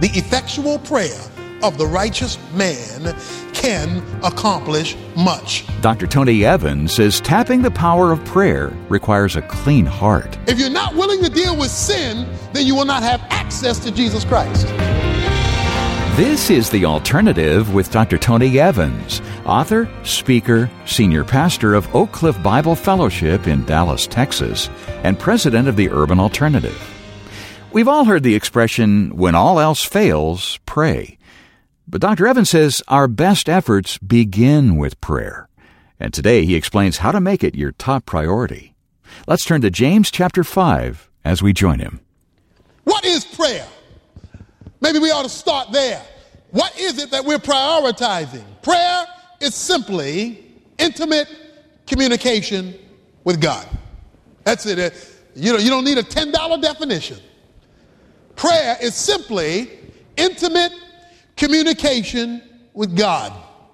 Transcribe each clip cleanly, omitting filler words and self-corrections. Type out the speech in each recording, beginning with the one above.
The effectual prayer of the righteous man can accomplish much. Dr. Tony Evans says tapping the power of prayer requires a clean heart. If you're not willing to deal with sin, then you will not have access to Jesus Christ. This is The Alternative with Dr. Tony Evans, author, speaker, senior pastor of Oak Cliff Bible Fellowship in Dallas, Texas, and president of the Urban Alternative. We've all heard the expression, when all else fails, pray. But Dr. Evans says our best efforts begin with prayer. And today he explains how to make it your top priority. Let's turn to James chapter 5 as we join him. What is prayer? Maybe we ought to start there. What is it that we're prioritizing? Prayer is simply intimate communication with God. That's it. You don't need a $10 definition. Prayer is simply intimate communication with God.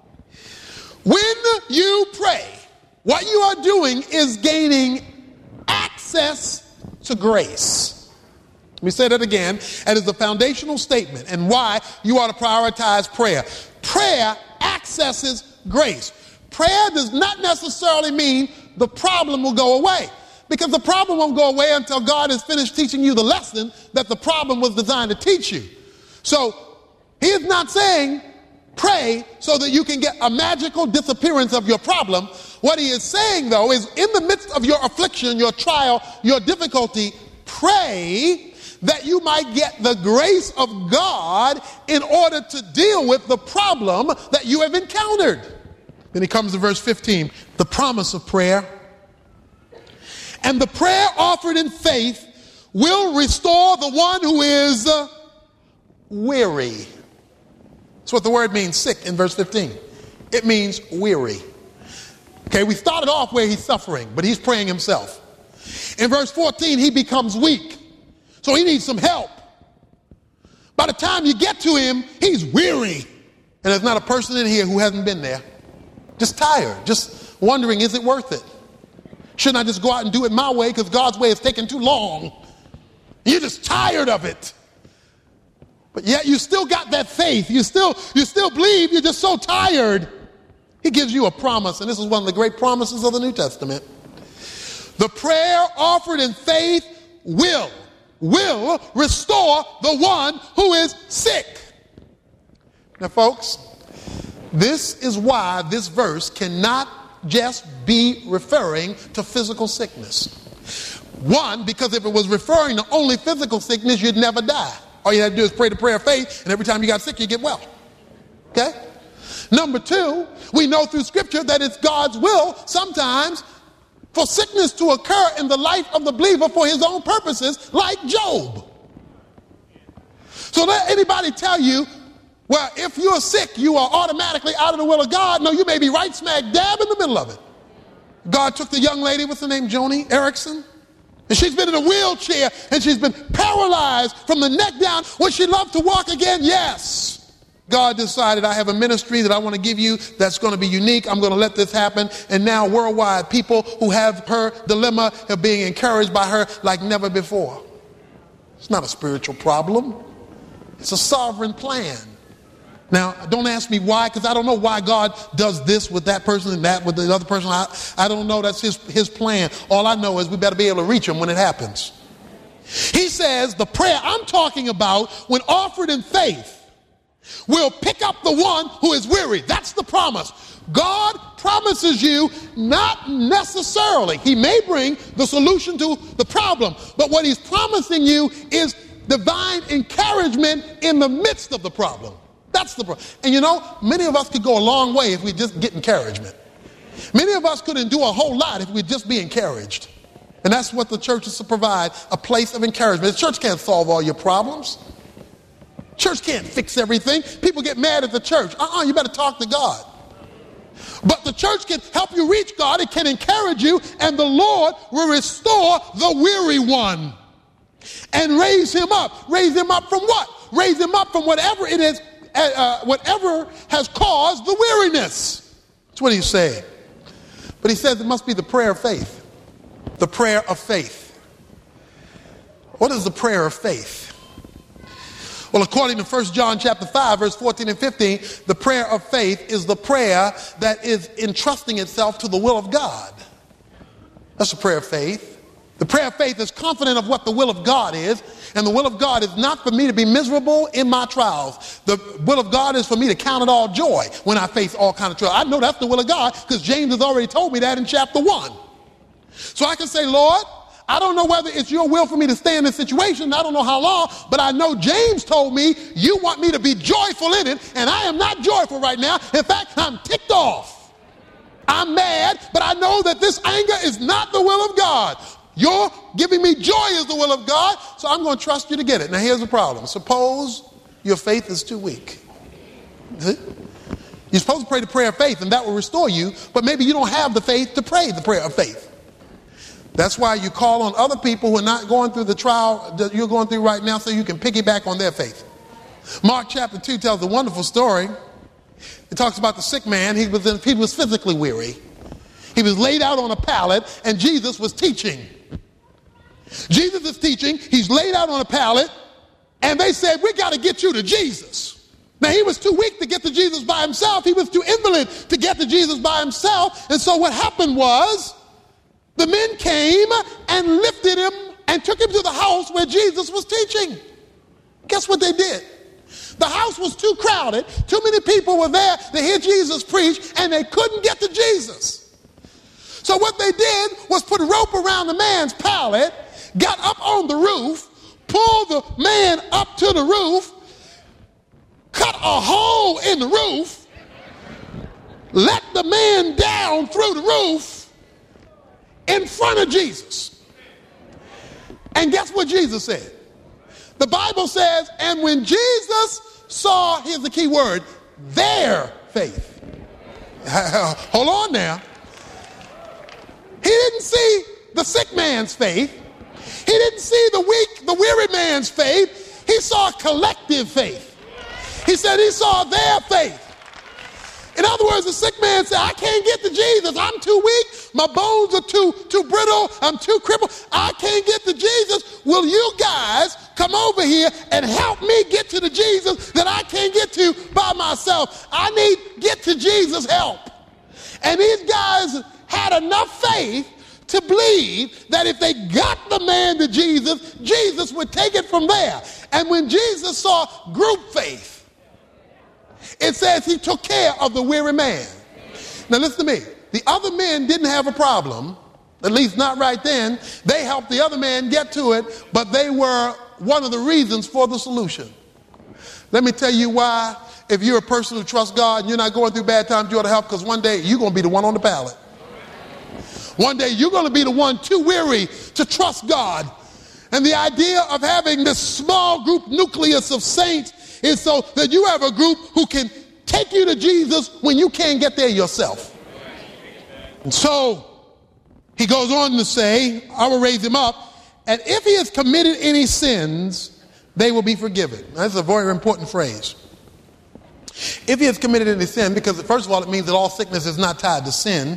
When you pray, what you are doing is gaining access to grace. Let me say that again. That is the foundational statement and why you ought to prioritize prayer. Prayer accesses grace. Prayer does not necessarily mean the problem will go away, because the problem won't go away until God has finished teaching you the lesson that the problem was designed to teach you. So he is not saying pray so that you can get a magical disappearance of your problem. What he is saying, though, is in the midst of your affliction, your trial, your difficulty, pray that you might get the grace of God in order to deal with the problem that you have encountered. Then he comes to verse 15, the promise of prayer. And the prayer offered in faith will restore the one who is weary. That's what the word means, sick, in verse 15. It means weary. Okay, we started off where he's suffering, but he's praying himself. In verse 14, he becomes weak. So he needs some help. By the time you get to him, he's weary. And there's not a person in here who hasn't been there. Just tired, just wondering, is it worth it? Shouldn't I just go out and do it my way because God's way is taking too long? You're just tired of it. But yet you still got that faith. You still believe. You're just so tired. He gives you a promise, and this is one of the great promises of the New Testament. The prayer offered in faith will restore the one who is sick. Now, folks, this is why this verse cannot just be referring to physical sickness. One, because if it was referring to only physical sickness, you'd never die. All you have to do is pray the prayer of faith, and every time you got sick, you get well. Okay? Number two, we know through Scripture that it's God's will sometimes for sickness to occur in the life of the believer for his own purposes, like Job. So let anybody tell you, well, if you're sick, you are automatically out of the will of God. No, you may be right smack dab in the middle of it. God took the young lady, what's her name, Joni Erickson? And she's been in a wheelchair, and she's been paralyzed from the neck down. Would she love to walk again? Yes. God decided, I have a ministry that I want to give you that's going to be unique. I'm going to let this happen. And now worldwide, people who have her dilemma are being encouraged by her like never before. It's not a spiritual problem. It's a sovereign plan. Now, don't ask me why, because I don't know why God does this with that person and that with the other person. I don't know. That's his plan. All I know is we better be able to reach him when it happens. He says the prayer I'm talking about, when offered in faith, will pick up the one who is weary. That's the promise. God promises you not necessarily. He may bring the solution to the problem, but what he's promising you is divine encouragement in the midst of the problem. That's the problem. And you know, many of us could go a long way if we just get encouragement. Many of us couldn't do a whole lot if we'd just be encouraged. And that's what the church is to provide, a place of encouragement. The church can't solve all your problems. Church can't fix everything. People get mad at the church. You better talk to God. But the church can help you reach God. It can encourage you, and the Lord will restore the weary one and raise him up. Raise him up from what? Raise him up from whatever it is, whatever has caused the weariness. That's what he's saying. But he says it must be the prayer of faith. The prayer of faith. What is the prayer of faith? Well, according to 1 John chapter 5, verse 14 and 15, the prayer of faith is the prayer that is entrusting itself to the will of God. That's a prayer of faith. The prayer of faith is confident of what the will of God is, and the will of God is not for me to be miserable in my trials. The will of God is for me to count it all joy when I face all kinds of trials. I know that's the will of God because James has already told me that in chapter 1. So I can say, Lord, I don't know whether it's your will for me to stay in this situation. I don't know how long, but I know James told me you want me to be joyful in it, and I am not joyful right now. In fact, I'm ticked off. I'm mad, but I know that this anger is not the will of God. Your giving me joy is the will of God, so I'm going to trust you to get it. Now here's the problem. Suppose your faith is too weak. You're supposed to pray the prayer of faith, and that will restore you, but maybe you don't have the faith to pray the prayer of faith. That's why you call on other people who are not going through the trial that you're going through right now so you can piggyback on their faith. Mark chapter 2 tells a wonderful story. It talks about the sick man. He was physically weary. He was laid out on a pallet, and Jesus was teaching. Jesus is teaching. He's laid out on a pallet, and they said, we got to get you to Jesus. Now, he was too weak to get to Jesus by himself. He was too invalid to get to Jesus by himself. And so what happened was the men came and lifted him and took him to the house where Jesus was teaching. Guess what they did? The house was too crowded. Too many people were there to hear Jesus preach, and they couldn't get to Jesus. So what they did was put a rope around the man's pallet, got up on the roof, pulled the man up to the roof, cut a hole in the roof, let the man down through the roof in front of Jesus. And guess what Jesus said? The Bible says, and when Jesus saw, here's the key word, their faith. Hold on now. He didn't see the sick man's faith. He didn't see the weak, the weary man's faith. He saw collective faith. He said he saw their faith. In other words, the sick man said, I can't get to Jesus. I'm too weak. My bones are too brittle. I'm too crippled. I can't get to Jesus. Will you guys come over here and help me get to the Jesus that I can't get to by myself? I need get to Jesus help. And these guys had enough faith to believe that if they got the man to Jesus, Jesus would take it from there. And when Jesus saw group faith, it says he took care of the weary man. Now listen to me. The other men didn't have a problem, at least not right then. They helped the other man get to it, but they were one of the reasons for the solution. Let me tell you why. If you're a person who trusts God and you're not going through bad times, you ought to help, because one day you're going to be the one on the pallet. One day you're going to be the one too weary to trust God. And the idea of having this small group nucleus of saints is so that you have a group who can take you to Jesus when you can't get there yourself. And so he goes on to say, I will raise him up, and if he has committed any sins, they will be forgiven. That's a very important phrase. If he has committed any sin, because first of all, it means that all sickness is not tied to sin.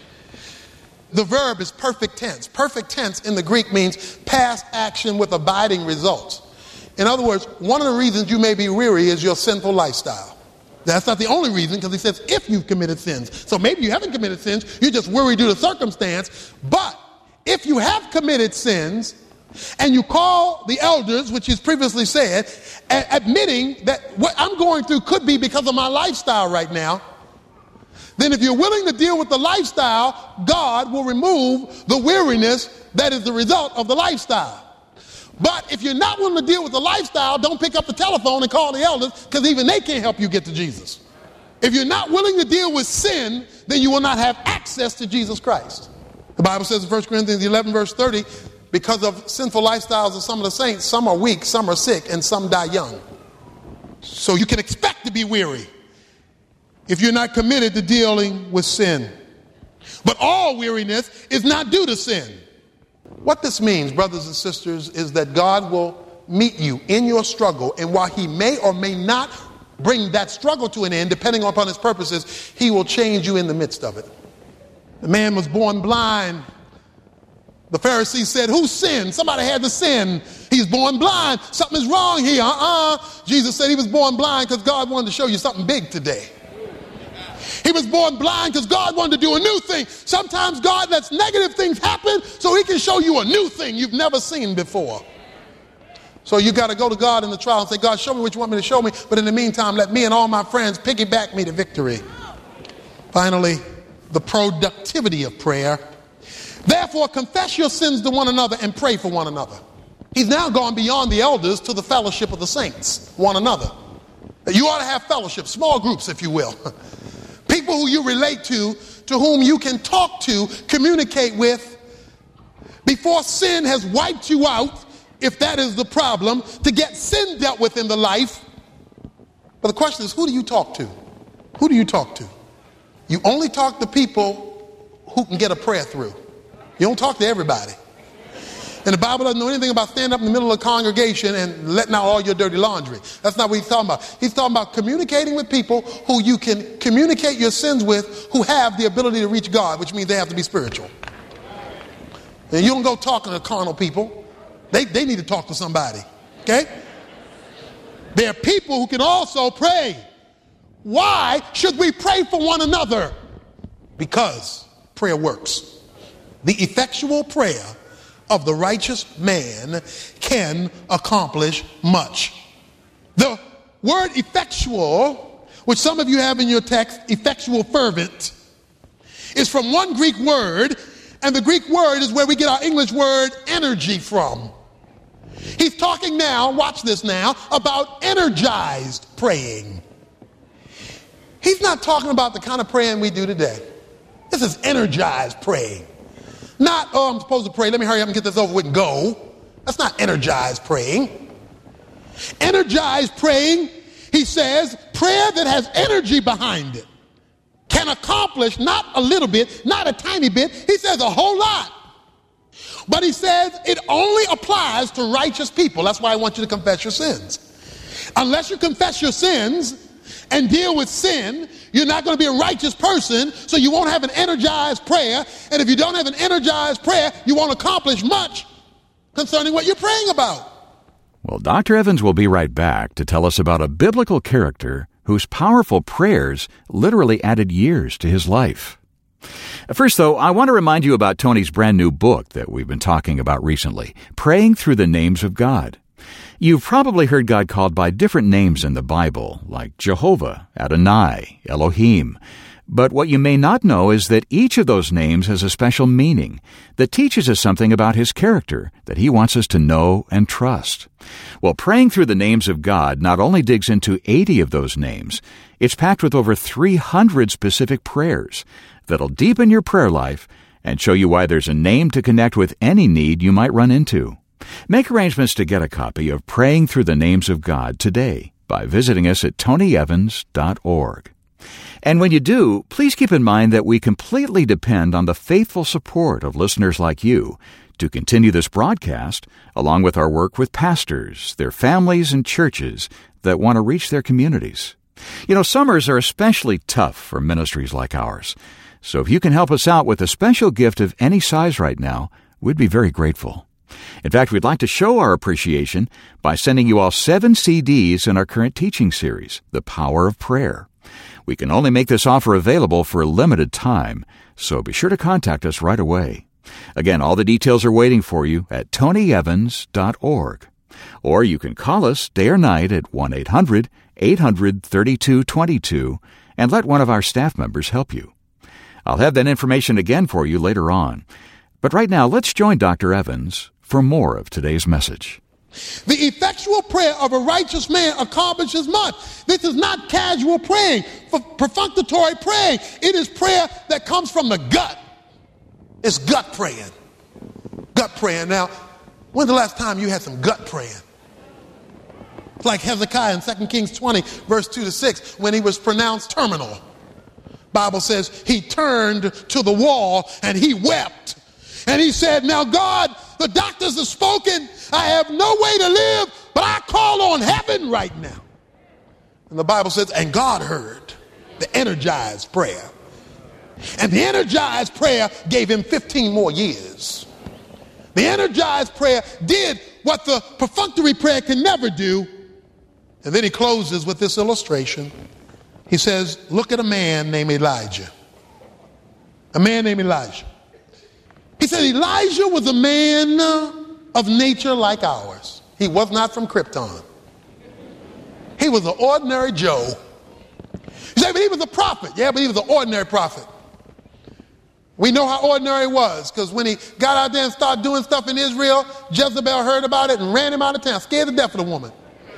The verb is perfect tense. Perfect tense in the Greek means past action with abiding results. In other words, one of the reasons you may be weary is your sinful lifestyle. That's not the only reason, because he says if you've committed sins. So maybe you haven't committed sins, you're just worried due to circumstance. But if you have committed sins and you call the elders, which is previously said, admitting that what I'm going through could be because of my lifestyle right now, then if you're willing to deal with the lifestyle, God will remove the weariness that is the result of the lifestyle. But if you're not willing to deal with the lifestyle, don't pick up the telephone and call the elders, because even they can't help you get to Jesus. If you're not willing to deal with sin, then you will not have access to Jesus Christ. The Bible says in 1 Corinthians 11, verse 30, because of sinful lifestyles of some of the saints, some are weak, some are sick, and some die young. So you can expect to be weary if you're not committed to dealing with sin. But all weariness is not due to sin. What this means, brothers and sisters, is that God will meet you in your struggle, and while he may or may not bring that struggle to an end, depending upon his purposes, he will change you in the midst of it. The man was born blind, The Pharisees said, who sinned? Somebody had to sin. He's born blind. Something is wrong here. Jesus said he was born blind because God wanted to show you something big today. He was born blind because God wanted to do a new thing. Sometimes God lets negative things happen so he can show you a new thing you've never seen before. So you got to go to God in the trial and say, God, show me what you want me to show me. But in the meantime, let me and all my friends piggyback me to victory. Finally, the productivity of prayer. Therefore, confess your sins to one another and pray for one another. He's now gone beyond the elders to the fellowship of the saints, one another. You ought to have fellowship, small groups, if you will. People who you relate to whom you can talk to, communicate with, before sin has wiped you out, if that is the problem, to get sin dealt with in the life. But the question is, who do you talk to? Who do you talk to? You only talk to people who can get a prayer through. You don't talk to everybody. And the Bible doesn't know anything about standing up in the middle of a congregation and letting out all your dirty laundry. That's not what he's talking about. He's talking about communicating with people who you can communicate your sins with, who have the ability to reach God, which means they have to be spiritual. And you don't go talking to carnal people. They need to talk to somebody. Okay? There are people who can also pray. Why should we pray for one another? Because prayer works. The effectual prayer of the righteous man can accomplish much. The word effectual, which some of you have in your text, effectual fervent, is from one Greek word, and the Greek word is where we get our English word energy from. He's talking now, watch this now, about energized praying. He's not talking about the kind of praying we do today. This is energized praying. Not, oh, I'm supposed to pray, let me hurry up and get this over with and go. That's not energized praying. Energized praying, he says, prayer that has energy behind it can accomplish not a little bit, not a tiny bit, he says a whole lot. But he says it only applies to righteous people. That's why I want you to confess your sins. Unless you confess your sins and deal with sin, you're not going to be a righteous person, so you won't have an energized prayer. And if you don't have an energized prayer, you won't accomplish much concerning what you're praying about. Well, Dr. Evans will be right back to tell us about a biblical character whose powerful prayers literally added years to his life. First, though, I want to remind you about Tony's brand new book that we've been talking about recently, Praying Through the Names of God. You've probably heard God called by different names in the Bible, like Jehovah, Adonai, Elohim. But what you may not know is that each of those names has a special meaning that teaches us something about His character that He wants us to know and trust. Well, Praying Through the Names of God not only digs into 80 of those names, it's packed with over 300 specific prayers that'll deepen your prayer life and show you why there's a name to connect with any need you might run into. Make arrangements to get a copy of Praying Through the Names of God today by visiting us at tonyevans.org. And when you do, please keep in mind that we completely depend on the faithful support of listeners like you to continue this broadcast, along with our work with pastors, their families, and churches that want to reach their communities. You know, summers are especially tough for ministries like ours. So if you can help us out with a special gift of any size right now, we'd be very grateful. In fact, we'd like to show our appreciation by sending you all 7 CDs in our current teaching series, The Power of Prayer. We can only make this offer available for a limited time, so be sure to contact us right away. Again, all the details are waiting for you at tonyevans.org. Or you can call us day or night at 1-800-800-3222 and let one of our staff members help you. I'll have that information again for you later on. But right now, let's join Dr. Evans for more of today's message. The effectual prayer of a righteous man accomplishes much. This is not casual praying, perfunctory praying. It is prayer that comes from the gut. It's gut praying. Gut praying. Now, when's the last time you had some gut praying? It's like Hezekiah in 2 Kings 20, verse 2-6, when he was pronounced terminal. Bible says he turned to the wall and he wept. And he said, now God, the doctors have spoken. I have no way to live, but I call on heaven right now. And the Bible says, and God heard the energized prayer. And the energized prayer gave him 15 more years. The energized prayer did what the perfunctory prayer can never do. And then he closes with this illustration. He says, look at a man named Elijah. A man named Elijah. He said Elijah was a man of nature like ours. He was not from Krypton. He was an ordinary Joe. You say, but he was a prophet. Yeah, but he was an ordinary prophet. We know how ordinary he was, because when he got out there and started doing stuff in Israel, Jezebel heard about it and ran him out of town, scared to death of the woman.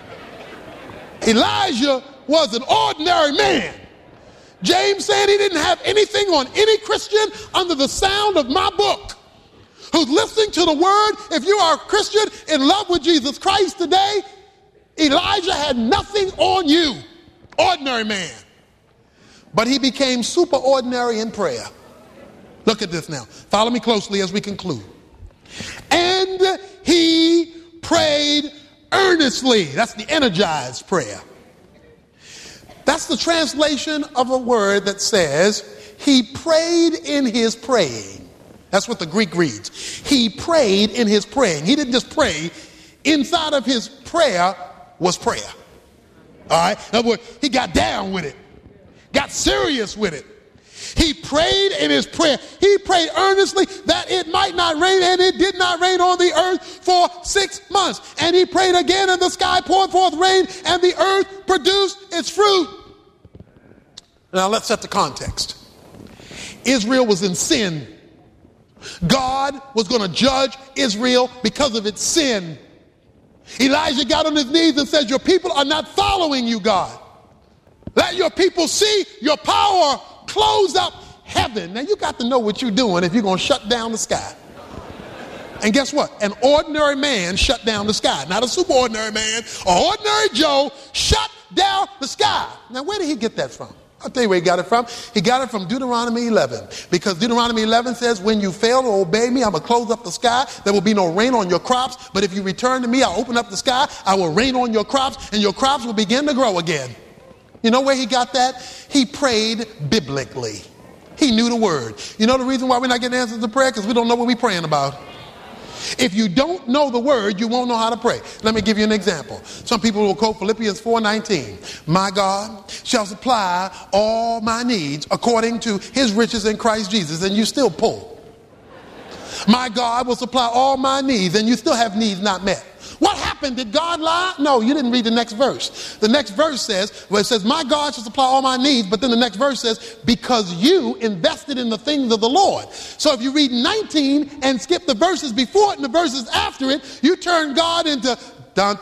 Elijah was an ordinary man. James said he didn't have anything on any Christian under the sound of my book who's listening to the word. If you are a Christian in love with Jesus Christ today, Elijah had nothing on you. Ordinary man. But he became super ordinary in prayer. Look at this now. Follow me closely as we conclude. And he prayed earnestly. That's the energized prayer. That's the translation of a word that says he prayed in his praying. That's what the Greek reads. He prayed in his praying. He didn't just pray. Inside of his prayer was prayer. All right? In other words, he got down with it. Got serious with it. He prayed in his prayer. He prayed earnestly that it might not rain, and it did not rain on the earth for 6 months. And he prayed again, and the sky poured forth rain, and the earth produced its fruit. Now let's set the context. Israel was in sin. God was going to judge Israel because of its sin. Elijah got on his knees and said, your people are not following you, God. Let your people see your power. Close up heaven. Now you got to know what you're doing if you're going to shut down the sky. And guess what? An ordinary man shut down the sky. Not a super ordinary man. An ordinary Joe shut down the sky. Now where did he get that from? I'll tell you where he got it from. He got it from Deuteronomy 11. Because Deuteronomy 11 says, when you fail to obey me, I'm going to close up the sky. There will be no rain on your crops. But if you return to me, I'll open up the sky. I will rain on your crops, and your crops will begin to grow again. You know where he got that? He prayed biblically. He knew the word. You know the reason why we're not getting answers to prayer? Because we don't know what we're praying about. If you don't know the word, you won't know how to pray. Let me give you an example. Some people will quote Philippians 4:19. My God shall supply all my needs according to his riches in Christ Jesus. And you still pull. My God will supply all my needs, and you still have needs not met. What happened? Did God lie? No, you didn't read the next verse. The next verse says, well, it says, my God shall supply all my needs. But then the next verse says, because you invested in the things of the Lord. So if you read 19 and skip the verses before it and the verses after it, you turn God into pop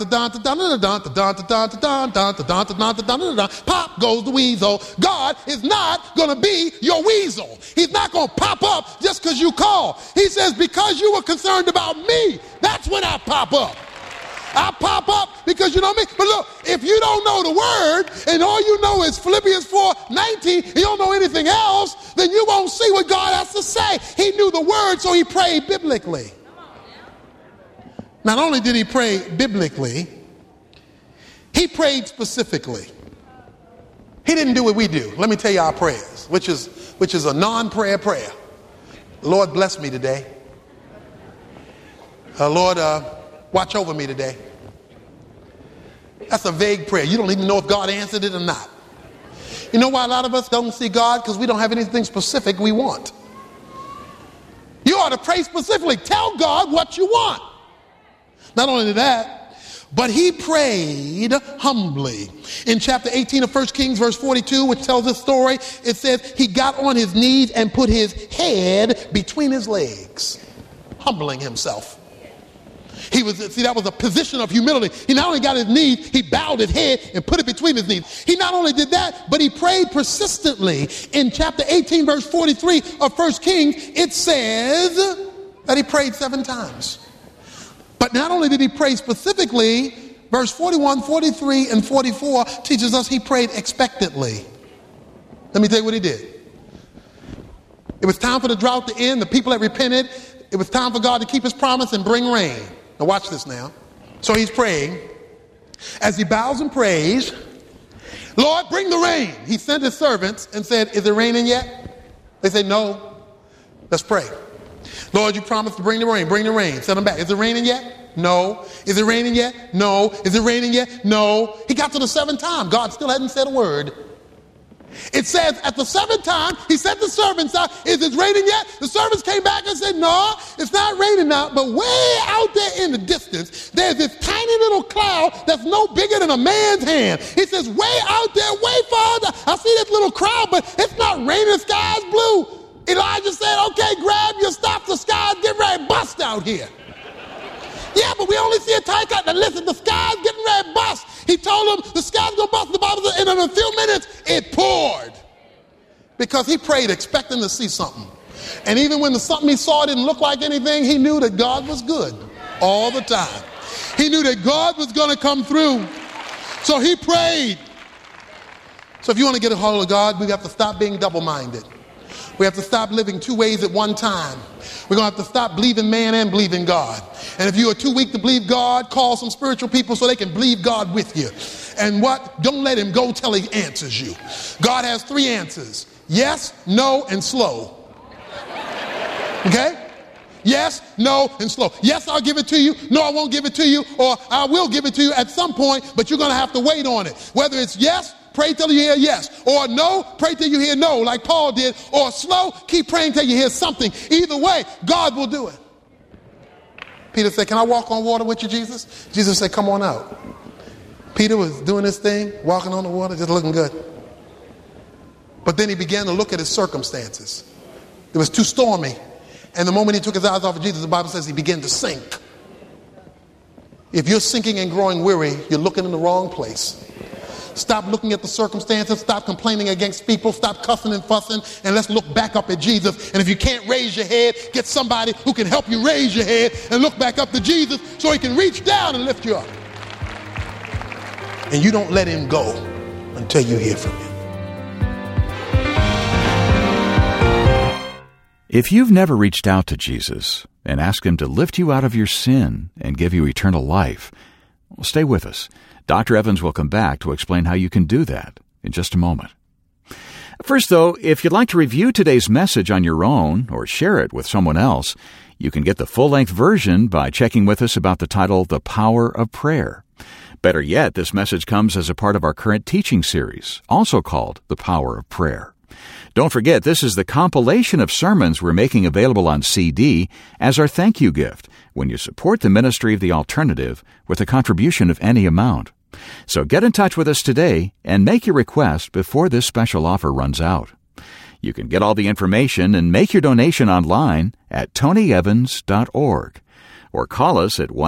goes the weasel. God is not going to be your weasel. He's not going to pop up just because you call. He says, because you were concerned about me, that's when I pop up. I pop up because you know me. But look, if you don't know the word and all you know is Philippians 4:19, you don't know anything else, then you won't see what God has to say. He knew the word, so he prayed biblically. Not only did he pray biblically, he prayed specifically. He didn't do what we do. Let me tell you our prayers, which is a non-prayer prayer. Lord, bless me today. Lord, watch over me today. That's a vague prayer. You don't even know if God answered it or not. You know why a lot of us don't see God? Because we don't have anything specific we want. You ought to pray specifically. Tell God what you want. Not only that, but he prayed humbly. In chapter 18 of 1 Kings, verse 42, which tells this story, it says he got on his knees and put his head between his legs, humbling himself. That was a position of humility. He not only got his knees, he bowed his head and put it between his knees. He not only did that, but he prayed persistently. In chapter 18, verse 43 of 1 Kings, it says that he prayed 7 times. But not only did he pray specifically, verse 41, 43, and 44 teaches us he prayed expectantly. Let me tell you what he did. It was time for the drought to end. The people had repented. It was time for God to keep his promise and bring rain. Now watch this now. So he's praying. As he bows and prays, Lord, bring the rain. He sent his servants and said, is it raining yet? They said, no. Let's pray. Lord, you promised to bring the rain. Bring the rain. Send them back. Is it raining yet? No. Is it raining yet? No. Is it raining yet? No. He got to the seventh time. God still hadn't said a word. It says at the seventh time, he sent the servants out. Is it raining yet? The servants came back and said, no, it's not raining now. But way out there in the distance, there's this tiny little cloud that's no bigger than a man's hand. He says, way out there, way farther. I see this little crowd, but it's not raining. The sky's blue. Elijah said, okay, grab your stuff. The sky's getting ready to bust out here. Yeah, but we only see a tiny cloud. Now listen, the sky's getting ready to bust. He told them the sky's going to bust. The Bible says, and in a few minutes, it poured. Because he prayed expecting to see something. And even when the something he saw didn't look like anything, he knew that God was good all the time. He knew that God was going to come through. So he prayed. So if you want to get a hold of God, we have to stop being double-minded. We have to stop living two ways at one time. We're going to have to stop believing man and believing God. And if you are too weak to believe God, call some spiritual people so they can believe God with you. And what? Don't let him go till he answers you. God has three answers. Yes, no, and slow. Okay? Yes, no, and slow. Yes, I'll give it to you. No, I won't give it to you. Or I will give it to you at some point, but you're going to have to wait on it. Whether it's yes, pray till you hear yes. Or no, pray till you hear no, like Paul did. Or slow, keep praying till you hear something. Either way, God will do it. Peter said, can I walk on water with you, Jesus? Jesus said, come on out. Peter was doing this thing, walking on the water, just looking good. But then he began to look at his circumstances. It was too stormy. And the moment he took his eyes off of Jesus, the Bible says he began to sink. If you're sinking and growing weary, you're looking in the wrong place. Stop looking at the circumstances. Stop complaining against people. Stop cussing and fussing. And let's look back up at Jesus. And if you can't raise your head, get somebody who can help you raise your head and look back up to Jesus so he can reach down and lift you up. And you don't let him go until you hear from him. If you've never reached out to Jesus and asked him to lift you out of your sin and give you eternal life, well, stay with us. Dr. Evans will come back to explain how you can do that in just a moment. First, though, if you'd like to review today's message on your own or share it with someone else, you can get the full-length version by checking with us about the title, The Power of Prayer. Better yet, this message comes as a part of our current teaching series, also called The Power of Prayer. Don't forget, this is the compilation of sermons we're making available on CD as our thank you gift when you support the ministry of The Alternative with a contribution of any amount. So get in touch with us today and make your request before this special offer runs out. You can get all the information and make your donation online at tonyevans.org or call us at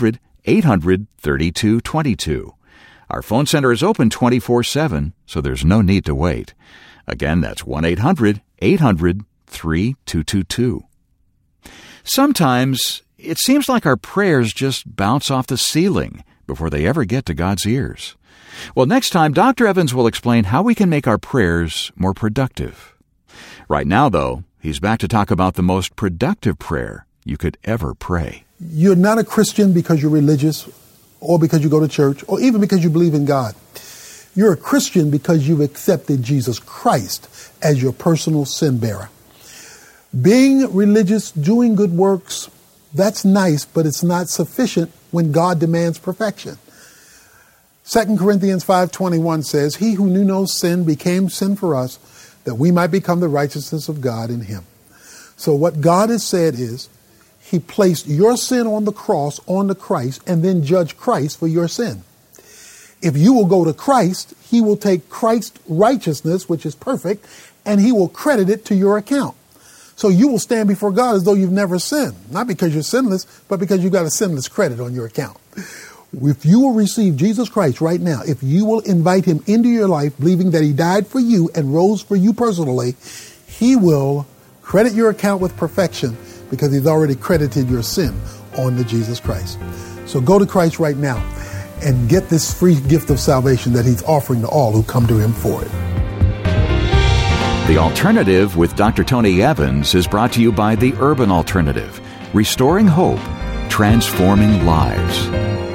1-800-800-3222. Our phone center is open 24/7, so there's no need to wait. Again, that's 1-800-800-3222. Sometimes it seems like our prayers just bounce off the ceiling before they ever get to God's ears. Well, next time, Dr. Evans will explain how we can make our prayers more productive. Right now, though, he's back to talk about the most productive prayer you could ever pray. You're not a Christian because you're religious or because you go to church or even because you believe in God. You're a Christian because you've accepted Jesus Christ as your personal sin bearer. Being religious, doing good works, that's nice, but it's not sufficient when God demands perfection. 2 Corinthians 5:21 says, he who knew no sin became sin for us, that we might become the righteousness of God in him. So what God has said is, he placed your sin on the cross, on the Christ, and then judged Christ for your sin. If you will go to Christ, he will take Christ's righteousness, which is perfect, and he will credit it to your account. So you will stand before God as though you've never sinned. Not because you're sinless, but because you've got a sinless credit on your account. If you will receive Jesus Christ right now, if you will invite him into your life, believing that he died for you and rose for you personally, he will credit your account with perfection because he's already credited your sin onto Jesus Christ. So go to Christ right now and get this free gift of salvation that he's offering to all who come to him for it. The Alternative with Dr. Tony Evans is brought to you by the Urban Alternative, restoring hope, transforming lives.